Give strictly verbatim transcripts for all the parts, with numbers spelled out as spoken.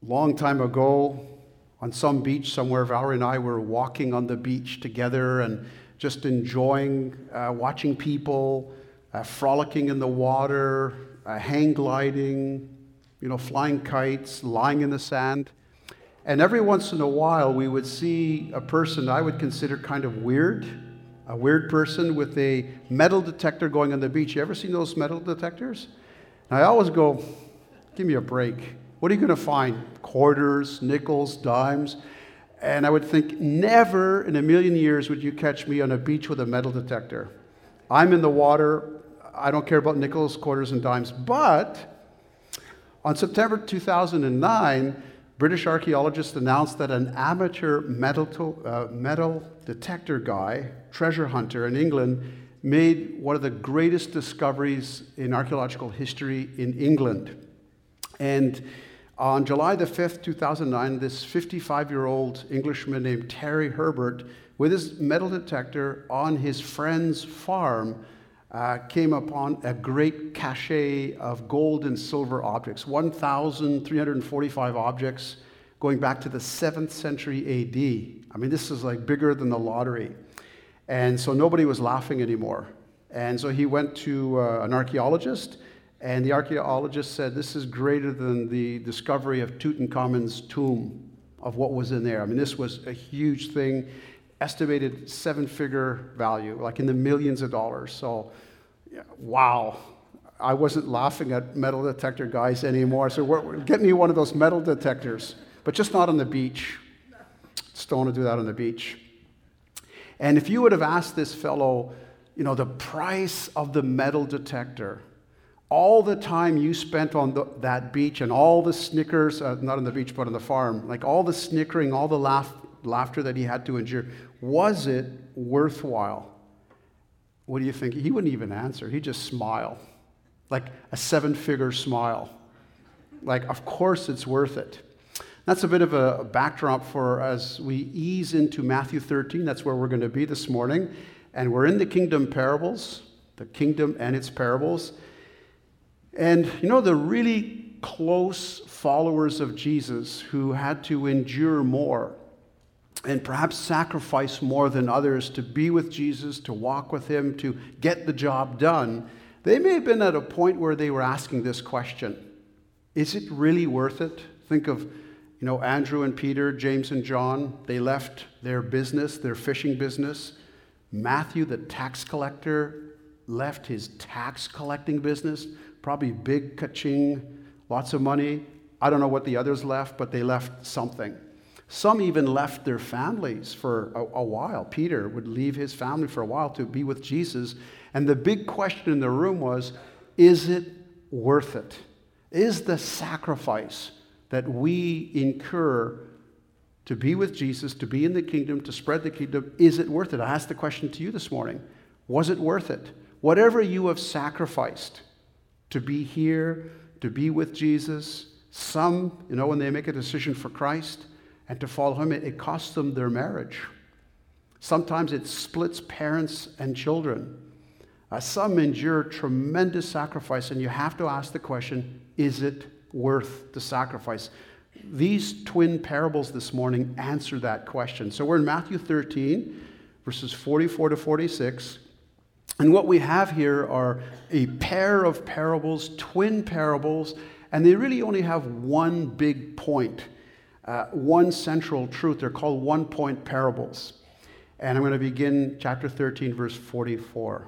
long time ago, on some beach somewhere, Valerie and I were walking on the beach together and just enjoying uh, watching people, uh, frolicking in the water, uh, hang gliding, you know, flying kites, lying in the sand. And every once in a while, we would see a person I would consider kind of weird, a weird person with a metal detector going on the beach. You ever seen those metal detectors? And I always go, give me a break. What are you going to find? Quarters, nickels, dimes? And I would think, never in a million years would you catch me on a beach with a metal detector. I'm in the water. I don't care about nickels, quarters, and dimes. But on September two thousand nine, British archaeologists announced that an amateur metal, to, uh, metal detector guy, treasure hunter in England, made one of the greatest discoveries in archaeological history in England. And on July the fifth, two thousand nine, this fifty-five-year-old Englishman named Terry Herbert, with his metal detector on his friend's farm, uh, came upon a great cache of gold and silver objects, one thousand three hundred forty-five objects going back to the seventh century A D. I mean, this is like bigger than the lottery. And so nobody was laughing anymore. And so he went to uh, an archaeologist, and the archaeologist said, this is greater than the discovery of Tutankhamun's tomb, of what was in there. I mean, this was a huge thing, estimated seven-figure value, like in the millions of dollars. So, yeah, wow. I wasn't laughing at metal detector guys anymore. So we're, we're get me one of those metal detectors, but just not on the beach. Just don't want to do that on the beach. And if you would have asked this fellow, you know, the price of the metal detector, all the time you spent on the, that beach and all the snickers, uh, not on the beach, but on the farm, like all the snickering, all the laugh, laughter that he had to endure, was it worthwhile? What do you think? He wouldn't even answer. He'd just smile, like a seven-figure smile. Like, of course it's worth it. That's a bit of a backdrop for as we ease into Matthew thirteen. That's where we're going to be this morning. And we're in the kingdom parables, the kingdom and its parables. And you know, the really close followers of Jesus who had to endure more and perhaps sacrifice more than others to be with Jesus, to walk with him, to get the job done, they may have been at a point where they were asking this question: is it really worth it? Think of, you know, Andrew and Peter, James and John. They left their business, their fishing business. Matthew, the tax collector, left his tax collecting business. Probably big ka-ching, lots of money. I don't know what the others left, but they left something. Some even left their families for a, a while. Peter would leave his family for a while to be with Jesus. And the big question in the room was, is it worth it? Is the sacrifice that we incur to be with Jesus, to be in the kingdom, to spread the kingdom, is it worth it? I asked the question to you this morning. Was it worth it? Whatever you have sacrificed to be here, to be with Jesus, some, you know, when they make a decision for Christ and to follow him, it, it costs them their marriage. Sometimes it splits parents and children. Uh, some endure tremendous sacrifice, and you have to ask the question, is it worth the sacrifice? These twin parables this morning answer that question. So we're in Matthew thirteen, verses forty-four to forty-six. And what we have here are a pair of parables, twin parables, and they really only have one big point, uh, one central truth. They're called one-point parables. And I'm going to begin chapter thirteen, verse forty-four.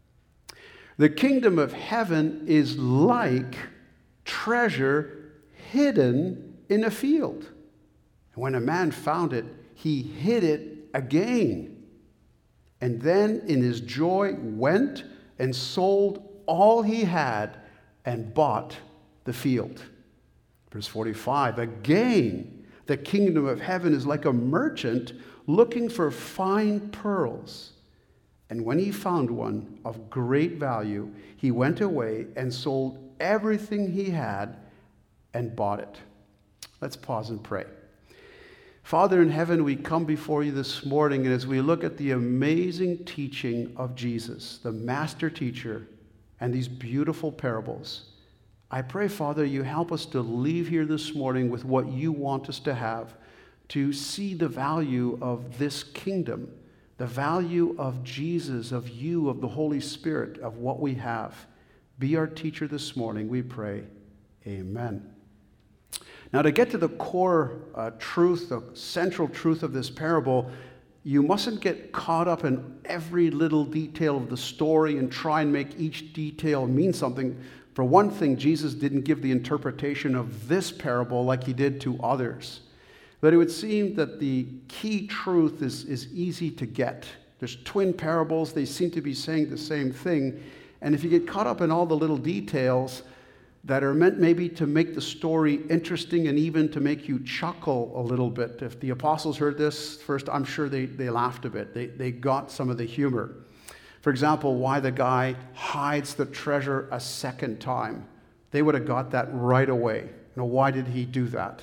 The kingdom of heaven is like treasure hidden in a field. And when a man found it, he hid it again. And then in his joy went and sold all he had and bought the field. Verse forty-five, again, the kingdom of heaven is like a merchant looking for fine pearls. And when he found one of great value, he went away and sold everything he had and bought it. Let's pause and pray. Father in heaven, we come before you this morning, and as we look at the amazing teaching of Jesus, the master teacher, and these beautiful parables, I pray, Father, you help us to leave here this morning with what you want us to have, to see the value of this kingdom, the value of Jesus, of you, of the Holy Spirit, of what we have. Be our teacher this morning, we pray. Amen. Now, to get to the core uh, truth, the central truth of this parable, you mustn't get caught up in every little detail of the story and try and make each detail mean something. For one thing, Jesus didn't give the interpretation of this parable like he did to others. But it would seem that the key truth is, is easy to get. There's twin parables. They seem to be saying the same thing. And if you get caught up in all the little details that are meant maybe to make the story interesting and even to make you chuckle a little bit. If the apostles heard this first, I'm sure they, they laughed a bit. They, they got some of the humor. For example, why the guy hides the treasure a second time. They would have got that right away. You know, why did he do that?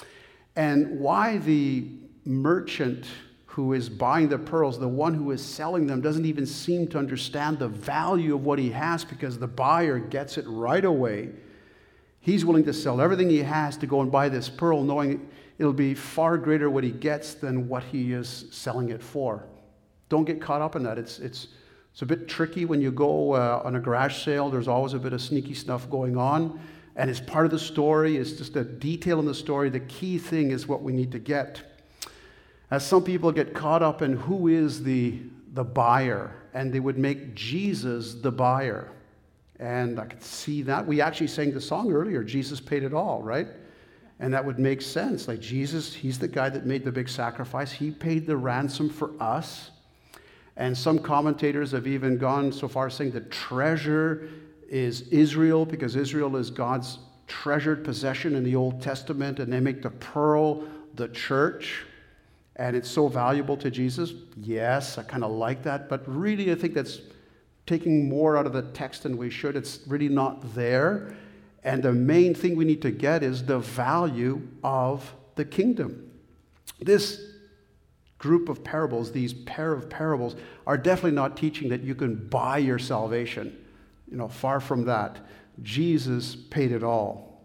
And why the merchant who is buying the pearls, the one who is selling them, doesn't even seem to understand the value of what he has because the buyer gets it right away. He's willing to sell everything he has to go and buy this pearl, knowing it'll be far greater what he gets than what he is selling it for. Don't get caught up in that. It's, it's, it's a bit tricky when you go uh, on a garage sale. There's always a bit of sneaky stuff going on. And it's part of the story. It's just a detail in the story. The key thing is what we need to get. As some people get caught up in who is the, the buyer, and they would make Jesus the buyer. And I could see that. We actually sang the song earlier, Jesus paid it all, right? And that would make sense. Like Jesus, he's the guy that made the big sacrifice. He paid the ransom for us. And some commentators have even gone so far as saying the treasure is Israel, because Israel is God's treasured possession in the Old Testament, and they make the pearl the church. And it's so valuable to Jesus. Yes, I kind of like that. But really, I think that's taking more out of the text than we should. It's really not there. And the main thing we need to get is the value of the kingdom. This group of parables, these pair of parables, are definitely not teaching that you can buy your salvation. You know, far from that. Jesus paid it all.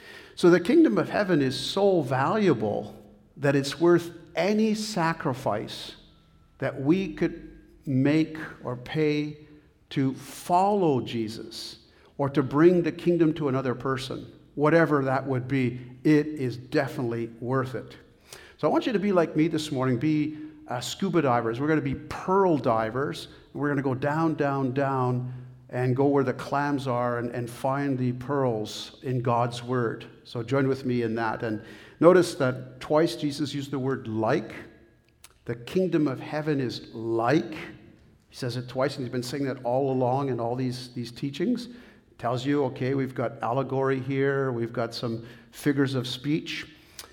So the kingdom of heaven is so valuable that it's worth any sacrifice that we could make or pay to follow Jesus or to bring the kingdom to another person, whatever that would be, it is definitely worth it. So I want you to be like me this morning, be uh, scuba divers. We're going to be pearl divers. We're going to go down, down, down, and go where the clams are and, and find the pearls in God's word. So join with me in that. And notice that twice Jesus used the word like. The kingdom of heaven is like. He says it twice, and he's been saying that all along in all these, these teachings. Tells you, okay, we've got allegory here, we've got some figures of speech.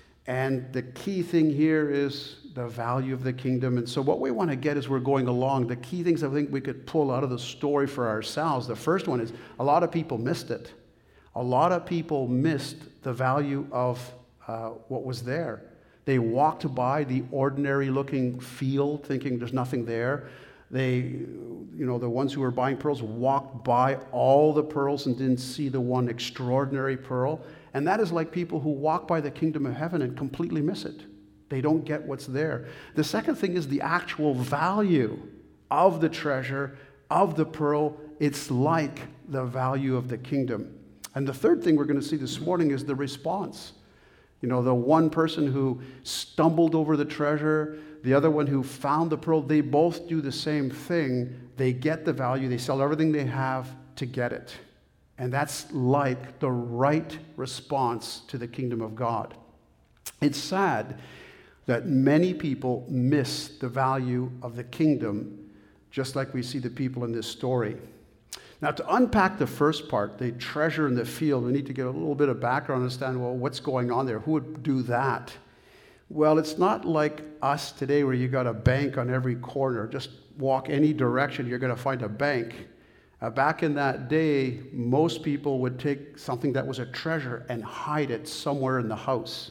And the key thing here is the value of the kingdom. And so what we want to get as we're going along, the key things I think we could pull out of the story for ourselves. The first one is a lot of people missed it. A lot of people missed the value of uh, what was there. They walked by the ordinary looking field thinking there's nothing there. They, you know, the ones who were buying pearls walked by all the pearls and didn't see the one extraordinary pearl. And that is like people who walk by the kingdom of heaven and completely miss it. They don't get what's there. The second thing is the actual value of the treasure, of the pearl. It's like the value of the kingdom. And the third thing we're going to see this morning is the response. You know, the one person who stumbled over the treasure, the other one who found the pearl, they both do the same thing. They get the value. They sell everything they have to get it. And that's like the right response to the kingdom of God. It's sad that many people miss the value of the kingdom, just like we see the people in this story. Now, to unpack the first part, the treasure in the field, we need to get a little bit of background, understand, well, what's going on there? Who would do that? Well, it's not like us today where you got a bank on every corner. Just walk any direction, you're going to find a bank. Uh, back in that day, most people would take something that was a treasure and hide it somewhere in the house.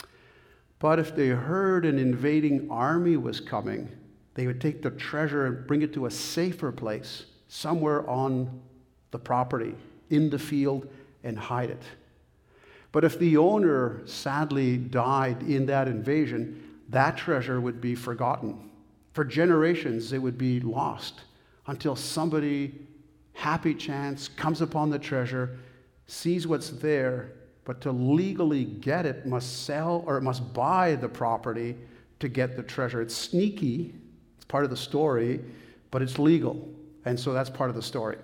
But if they heard an invading army was coming, they would take the treasure and bring it to a safer place, somewhere on the property, in the field, and hide it. But if the owner sadly died in that invasion, that treasure would be forgotten. For generations, it would be lost until somebody, happy chance, comes upon the treasure, sees what's there, but to legally get it must sell or it must buy the property to get the treasure. It's sneaky, it's part of the story, but it's legal. And so that's part of the story.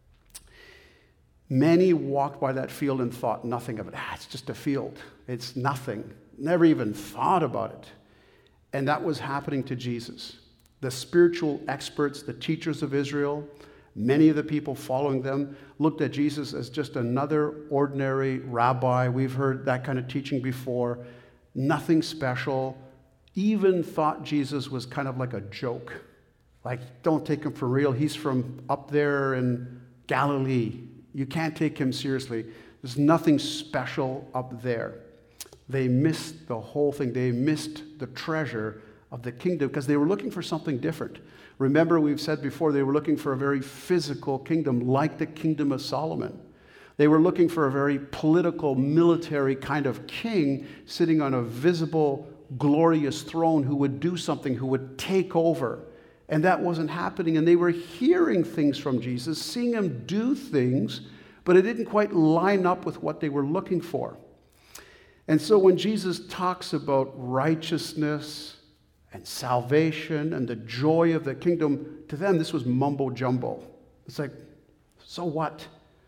Many walked by that field and thought nothing of it. Ah, it's just a field. It's nothing. Never even thought about it. And that was happening to Jesus. The spiritual experts, the teachers of Israel, many of the people following them looked at Jesus as just another ordinary rabbi. We've heard that kind of teaching before. Nothing special. Even thought Jesus was kind of like a joke. Like, don't take him for real. He's from up there in Galilee. You can't take him seriously. There's nothing special up there. They missed the whole thing. They missed the treasure of the kingdom because they were looking for something different. Remember, we've said before, they were looking for a very physical kingdom, like the kingdom of Solomon. They were looking for a very political, military kind of king sitting on a visible, glorious throne who would do something, who would take over. And that wasn't happening. And they were hearing things from Jesus, seeing him do things, but it didn't quite line up with what they were looking for. And so when Jesus talks about righteousness and salvation and the joy of the kingdom, to them this was mumbo jumbo. It's like, so what?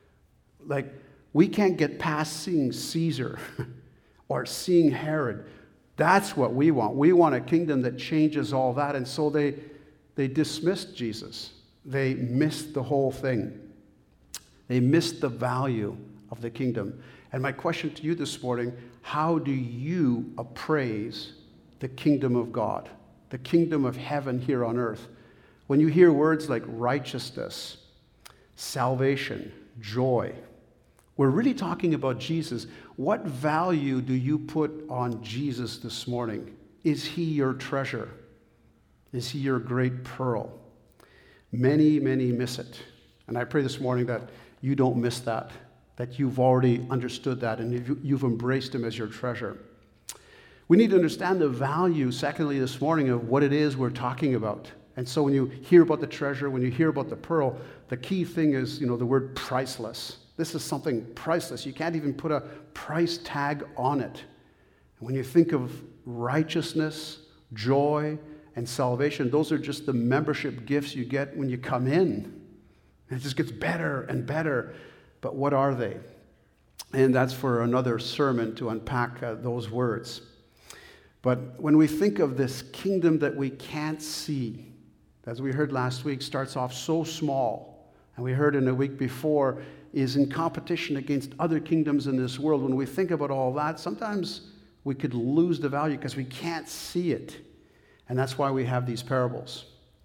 Like, we can't get past seeing Caesar or seeing Herod. That's what we want. We want a kingdom that changes all that. And so they, they dismissed Jesus. They missed the whole thing. They missed the value of the kingdom. And my question to you this morning, how do you appraise the kingdom of God, the kingdom of heaven here on earth? When you hear words like righteousness, salvation, joy, we're really talking about Jesus. What value do you put on Jesus this morning? Is he your treasure? Is he your great pearl? Many, many miss it. And I pray this morning that you don't miss that, that you've already understood that and you've embraced him as your treasure. We need to understand the value, secondly, this morning of what it is we're talking about. And so when you hear about the treasure, when you hear about the pearl, the key thing is, you know, the word priceless. This is something priceless. You can't even put a price tag on it. And when you think of righteousness, joy, and salvation, those are just the membership gifts you get when you come in. And it just gets better and better. But what are they? And that's for another sermon to unpack uh, those words. But when we think of this kingdom that we can't see, as we heard last week, starts off so small, and we heard in the week before, is in competition against other kingdoms in this world. When we think about all that, sometimes we could lose the value because we can't see it. And that's why we have these parables.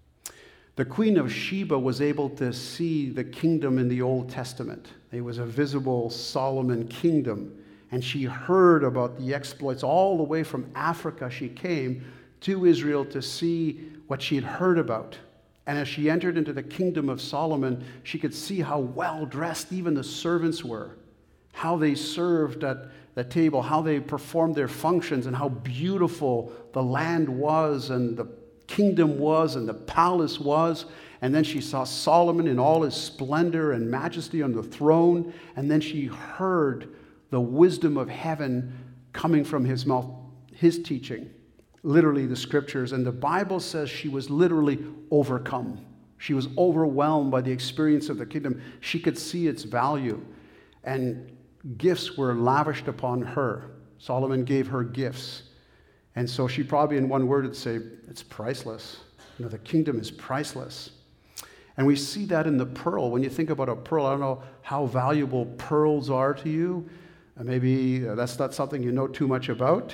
The Queen of Sheba was able to see the kingdom in the Old Testament. It was a visible Solomon kingdom. And she heard about the exploits all the way from Africa. She came to Israel to see what she had heard about. And as she entered into the kingdom of Solomon, she could see how well-dressed even the servants were, how they served at the table, how they performed their functions, and how beautiful the land was and the kingdom was and the palace was. And then she saw Solomon in all his splendor and majesty on the throne. And then she heard the wisdom of heaven coming from his mouth, his teaching, literally the scriptures. And the Bible says she was literally overcome. She was overwhelmed by the experience of the kingdom. She could see its value. And gifts were lavished upon her. Solomon gave her gifts. And so she probably, in one word, would say, it's priceless. You know, the kingdom is priceless. And we see that in the pearl. When you think about a pearl, I don't know how valuable pearls are to you. Uh, maybe uh, that's not something you know too much about.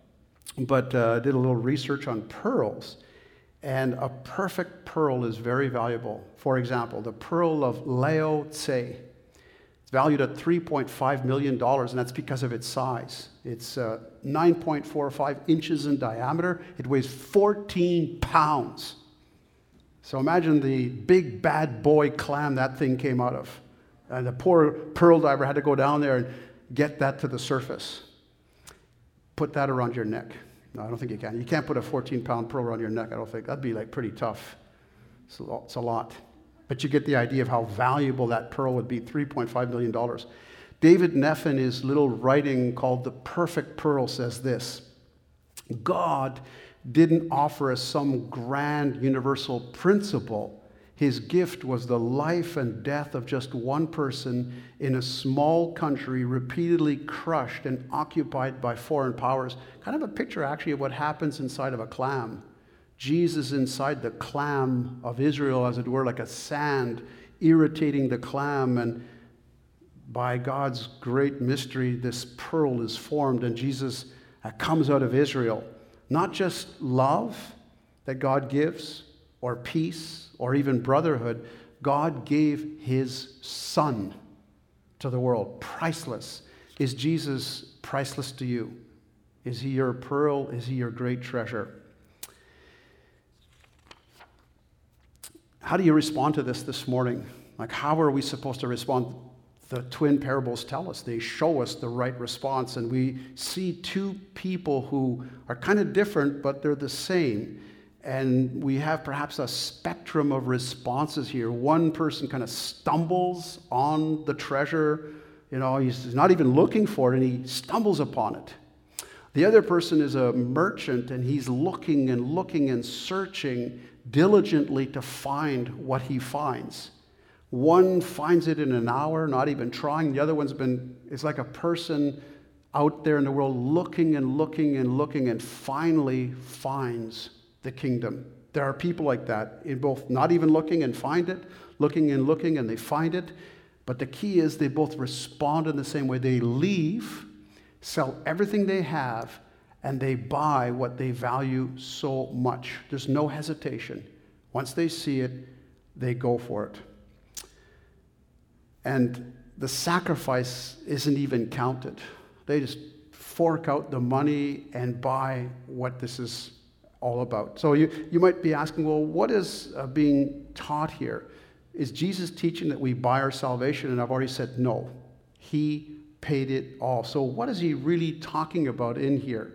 But uh, I did a little research on pearls. And a perfect pearl is very valuable. For example, the pearl of Lao Tse. It's valued at three point five million dollars, and that's because of its size. It's uh, nine point four five inches in diameter. It weighs fourteen pounds. So imagine the big bad boy clam that thing came out of. And the poor pearl diver had to go down there and get that to the surface. Put that around your neck. No, I don't think you can. You can't put a fourteen-pound pearl around your neck, I don't think. That'd be like pretty tough. It's a lot. It's a lot. But you get the idea of how valuable that pearl would be, three point five million dollars. David Neff, in his little writing called The Perfect Pearl, says this: God didn't offer us some grand universal principle. His gift was the life and death of just one person in a small country repeatedly crushed and occupied by foreign powers. Kind of a picture, actually, of what happens inside of a clam. Jesus inside the clam of Israel, as it were, like a sand, irritating the clam. And by God's great mystery, this pearl is formed, and Jesus uh, comes out of Israel. Not just love that God gives, or peace, or even brotherhood. God gave his Son to the world. Priceless. Is Jesus priceless to you? Is he your pearl? Is he your great treasure? How do you respond to this this morning? Like, how are we supposed to respond? The twin parables tell us. They show us the right response, and we see two people who are kind of different, but they're the same. And we have perhaps a spectrum of responses here. One person kind of stumbles on the treasure. You know, he's not even looking for it, and he stumbles upon it. The other person is a merchant, and he's looking and looking and searching diligently to find what he finds. One finds it in an hour, not even trying. The other one's been, it's like a person out there in the world looking and looking and looking, and finally finds the kingdom. There are people like that, in both not even looking and find it, looking and looking and they find it. But the key is they both respond in the same way. They leave, sell everything they have, and they buy what they value so much. There's no hesitation. Once they see it, they go for it. And the sacrifice isn't even counted. They just fork out the money and buy what this is all about. So you, you might be asking, well, what is uh, being taught here? Is Jesus teaching that we buy our salvation? And I've already said no. He paid it all. So what is he really talking about in here?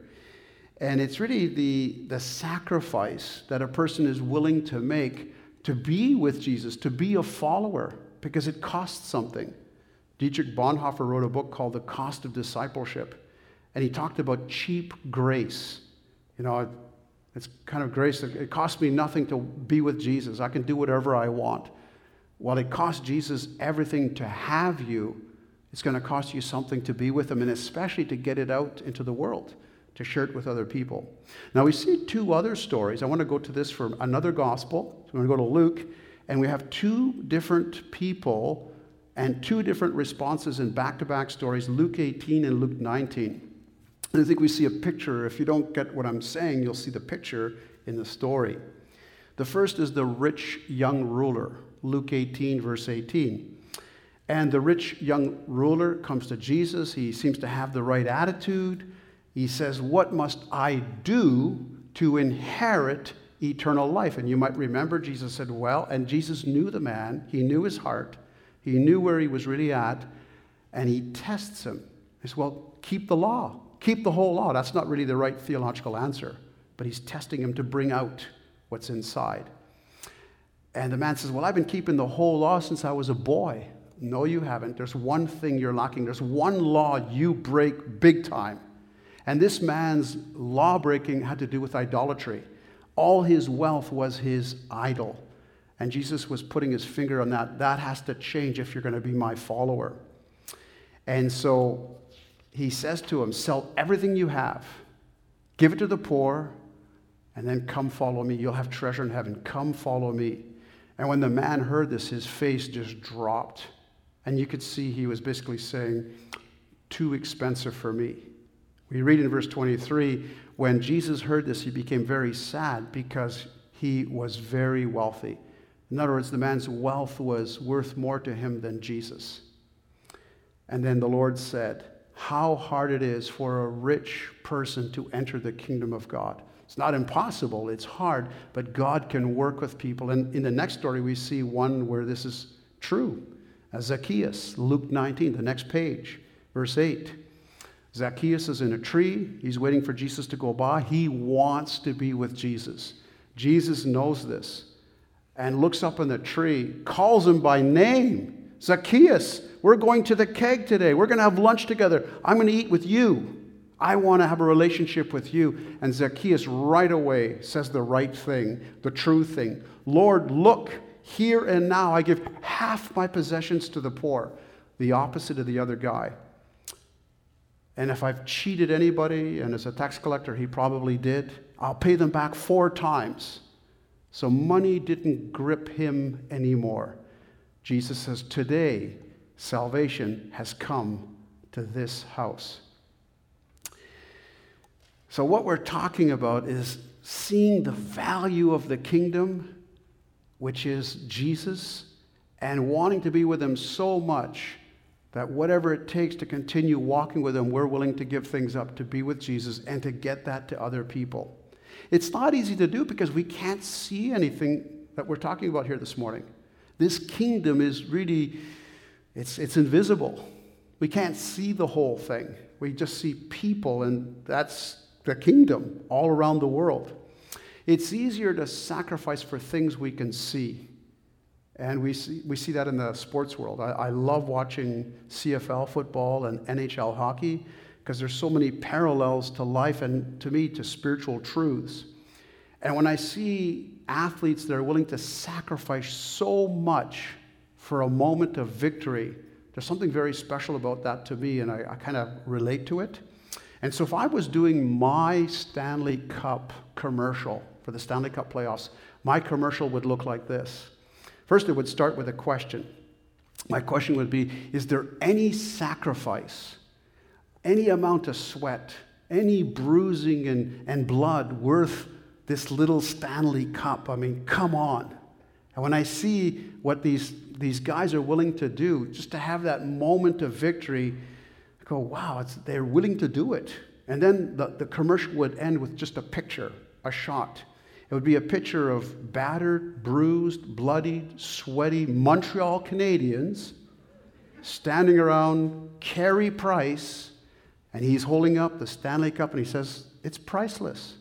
And it's really the, the sacrifice that a person is willing to make to be with Jesus, to be a follower, because it costs something. Dietrich Bonhoeffer wrote a book called The Cost of Discipleship, and he talked about cheap grace. You know, it's kind of grace. It costs me nothing to be with Jesus. I can do whatever I want. Well, it costs Jesus everything to have you. It's going to cost you something to be with him, and especially to get it out into the world, to share it with other people. Now, we see two other stories. I want to go to this from another gospel. So we're going to go to Luke, and we have two different people and two different responses in back-to-back stories, Luke eighteen and Luke nineteen. And I think we see a picture. If you don't get what I'm saying, you'll see the picture in the story. The first is the rich young ruler, Luke eighteen, verse eighteen. And the rich young ruler comes to Jesus. He seems to have the right attitude. He says, "What must I do to inherit eternal life?" And you might remember Jesus said, well, and Jesus knew the man. He knew his heart. He knew where he was really at. And he tests him. He says, well, keep the law. Keep the whole law. That's not really the right theological answer. But he's testing him to bring out what's inside. And the man says, well, I've been keeping the whole law since I was a boy. No, you haven't. There's one thing you're lacking. There's one law you break big time. And this man's law breaking had to do with idolatry. All his wealth was his idol. And Jesus was putting his finger on that. That has to change if you're going to be my follower. And so he says to him, sell everything you have, give it to the poor, and then come follow me. You'll have treasure in heaven. Come follow me. And when the man heard this, his face just dropped. And you could see he was basically saying, too expensive for me. We read in verse twenty-three, when Jesus heard this, he became very sad because he was very wealthy. In other words, the man's wealth was worth more to him than Jesus. And then the Lord said, how hard it is for a rich person to enter the kingdom of God. It's not impossible, it's hard, but God can work with people. And in the next story, we see one where this is true. Uh, Zacchaeus, Luke nineteen, the next page, verse eight. Zacchaeus is in a tree. He's waiting for Jesus to go by. He wants to be with Jesus. Jesus knows this and looks up in the tree, calls him by name. Zacchaeus, we're going to the keg today. We're going to have lunch together. I'm going to eat with you. I want to have a relationship with you. And Zacchaeus right away says the right thing, the true thing. Lord, look, here and now I give half my possessions to the poor, the opposite of the other guy. And if I've cheated anybody, and as a tax collector he probably did, I'll pay them back four times. So money didn't grip him anymore. Jesus says, today salvation has come to this house. So what we're talking about is seeing the value of the kingdom, which is Jesus, and wanting to be with him so much that whatever it takes to continue walking with him, we're willing to give things up to be with Jesus and to get that to other people. It's not easy to do because we can't see anything that we're talking about here this morning. This kingdom is really, it's, it's invisible. We can't see the whole thing. We just see people, and that's the kingdom all around the world. It's easier to sacrifice for things we can see. And we see, we see that in the sports world. I, I love watching C F L football and N H L hockey because there's so many parallels to life and, to me, to spiritual truths. And when I see athletes that are willing to sacrifice so much for a moment of victory, there's something very special about that to me, and I, I kind of relate to it. And so if I was doing my Stanley Cup commercial for the Stanley Cup playoffs, my commercial would look like this. First, it would start with a question. My question would be, is there any sacrifice, any amount of sweat, any bruising and, and blood worth this little Stanley Cup? I mean, come on. And when I see what these, these guys are willing to do, just to have that moment of victory, I go, wow, it's, they're willing to do it. And then the, the commercial would end with just a picture, a shot. It would be a picture of battered, bruised, bloodied, sweaty Montreal Canadiens standing around Carey Price, and he's holding up the Stanley Cup, and he says, it's priceless.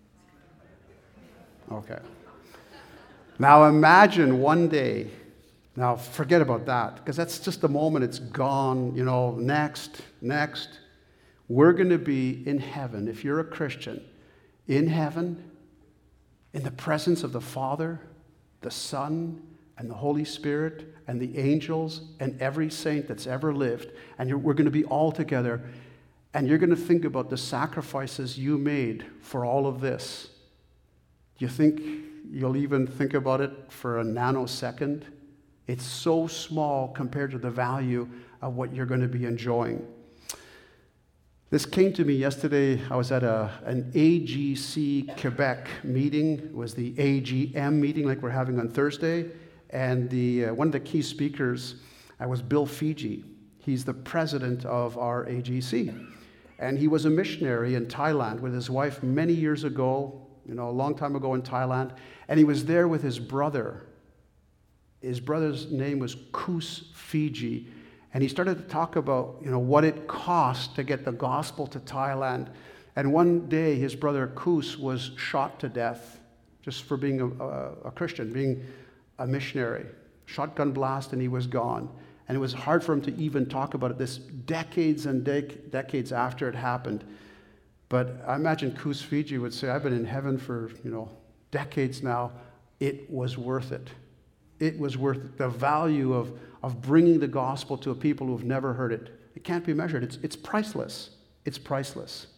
Okay. Now imagine one day, now forget about that, because that's just the moment, it's gone, you know, next, next. We're going to be in heaven, if you're a Christian, in heaven, in the presence of the Father, the Son, and the Holy Spirit, and the angels, and every saint that's ever lived. And you're, we're going to be all together. And you're going to think about the sacrifices you made for all of this. Do you think you'll even think about it for a nanosecond? It's so small compared to the value of what you're going to be enjoying. This came to me yesterday. I was at a, an A G C Quebec meeting. It was the A G M meeting like we're having on Thursday. And the, uh, one of the key speakers uh, was Bill Fiji. He's the president of our A G C. And he was a missionary in Thailand with his wife many years ago, you know, a long time ago in Thailand. And he was there with his brother. His brother's name was Kus Fiji. And he started to talk about, you know, what it cost to get the gospel to Thailand. And one day, his brother Kus was shot to death just for being a, a, a Christian, being a missionary. Shotgun blast, and he was gone. And it was hard for him to even talk about it this decades and dec- decades after it happened. But I imagine Kus Fiji would say, I've been in heaven for, you know, decades now. It was worth it. It was worth it. The value of, of bringing the gospel to a people who have never heard it. It can't be measured. It's, it's priceless. It's priceless.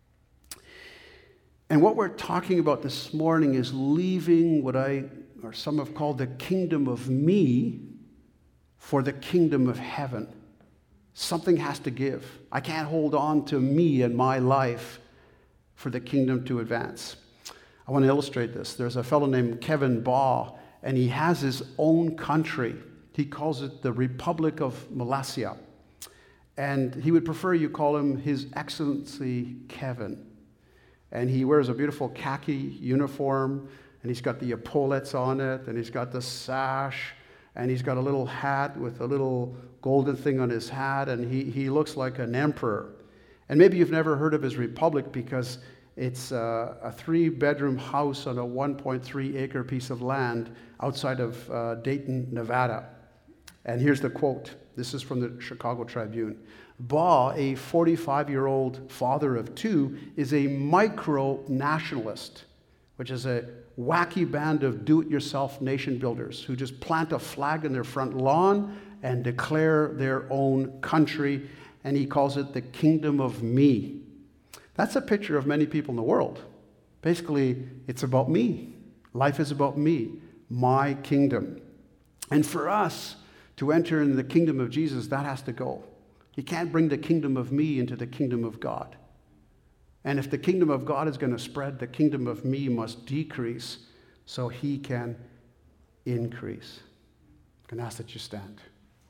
And what we're talking about this morning is leaving what I, or some have called the kingdom of me, for the kingdom of heaven. Something has to give. I can't hold on to me and my life for the kingdom to advance. I want to illustrate this. There's a fellow named Kevin Baugh, and he has his own country. He calls it the Republic of Malaysia. And he would prefer you call him His Excellency Kevin. And he wears a beautiful khaki uniform, and he's got the epaulets on it, and he's got the sash, and he's got a little hat with a little golden thing on his hat, and he, he looks like an emperor. And maybe you've never heard of his republic because it's a, a three-bedroom house on a one point three acre piece of land outside of uh, Dayton, Nevada. And here's the quote. This is from the Chicago Tribune. Baugh, a forty-five-year-old father of two, is a micro-nationalist, which is a wacky band of do-it-yourself nation builders who just plant a flag in their front lawn and declare their own country, and he calls it the kingdom of me. That's a picture of many people in the world. Basically, it's about me. Life is about me, my kingdom. And for us to enter in the kingdom of Jesus, that has to go. You can't bring the kingdom of me into the kingdom of God. And if the kingdom of God is going to spread, the kingdom of me must decrease so he can increase. I'm going to ask that you stand.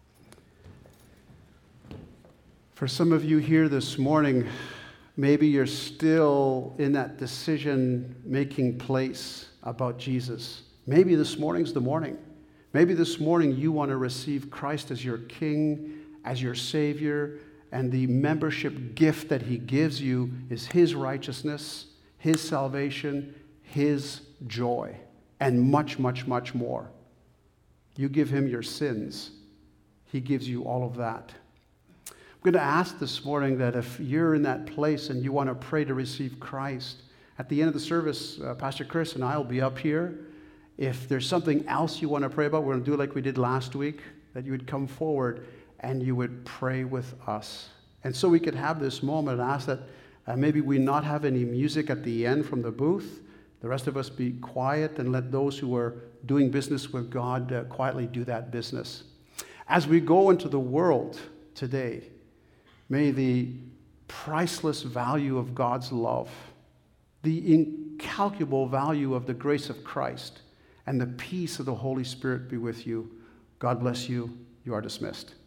For some of you here this morning, maybe you're still in that decision-making place about Jesus. Maybe this morning's the morning. Maybe this morning you want to receive Christ as your King, as your Savior, and the membership gift that he gives you is his righteousness, his salvation, his joy, and much, much, much more. You give him your sins, he gives you all of that. I'm going to ask this morning that if you're in that place and you want to pray to receive Christ, at the end of the service, uh, Pastor Chris and I will be up here. If there's something else you want to pray about, we're going to do like we did last week, that you would come forward and you would pray with us. And so we could have this moment and ask that uh, maybe we not have any music at the end from the booth. The rest of us be quiet and let those who are doing business with God uh, quietly do that business. As we go into the world today, may the priceless value of God's love, the incalculable value of the grace of Christ, and the peace of the Holy Spirit be with you. God bless you. You are dismissed.